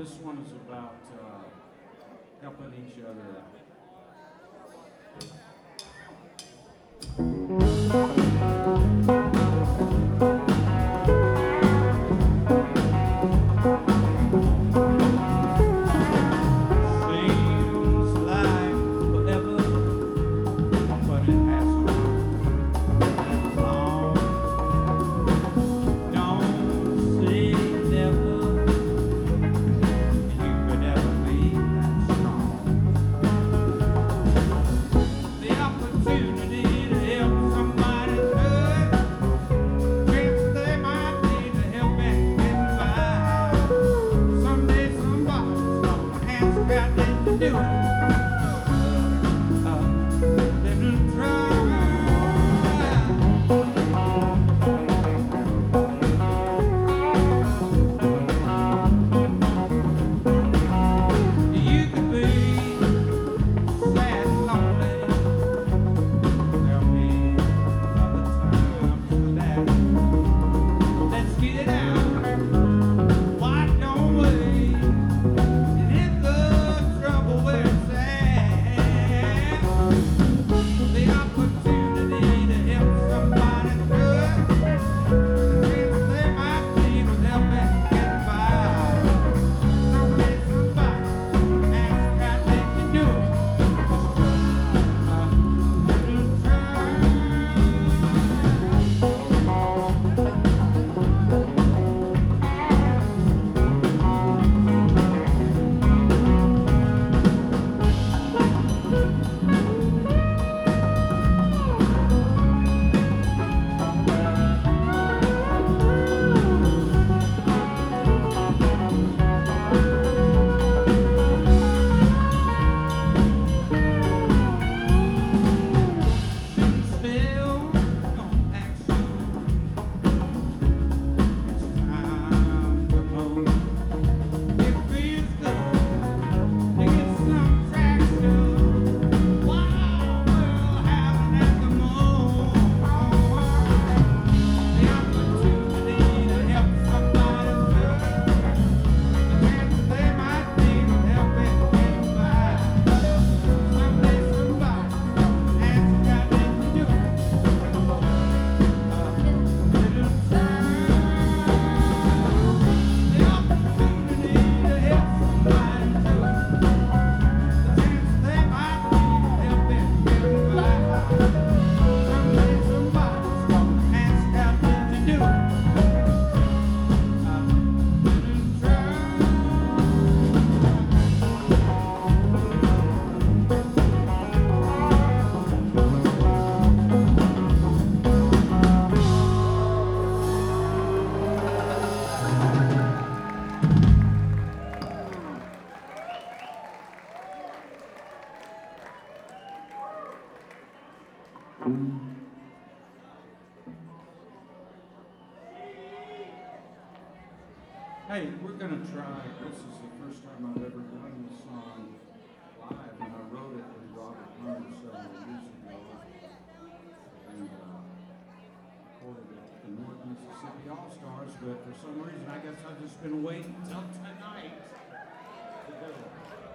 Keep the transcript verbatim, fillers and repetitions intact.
this one is about uh, helping each other Seems like forever, but it hasn't long. Don't say never, you could ever be that strong. The opportunity to help somebody good, chance they might need to help and get by. Someday somebody's gonna ask how did you do it. A little try. You could be sad and lonely. There'll be other times for that. Let's get it out. Why don't we hit the trouble where it's at? The opportunity to help somebody good, chance they might need with help and get by. Someday somebody ask how did you do it. A little try. Still don't act soon. It's time to move. It feels good to get some traction while we're having at the moment. The opportunity to help somebody good, the chance they might need with help and get by. Someday somebody ask how did you do it. A little time. The opportunity to help somebody good, the chance they might need with help and get by. Someday somebody's gonna ask how did you do it. A little time. Hey, we're gonna try. This is the first time I've ever done this song live, and I wrote it with Robert Hunter several years ago, and uh, recorded it at the North Mississippi All Stars. But for some reason, I guess I've just been waiting until tonight to do it.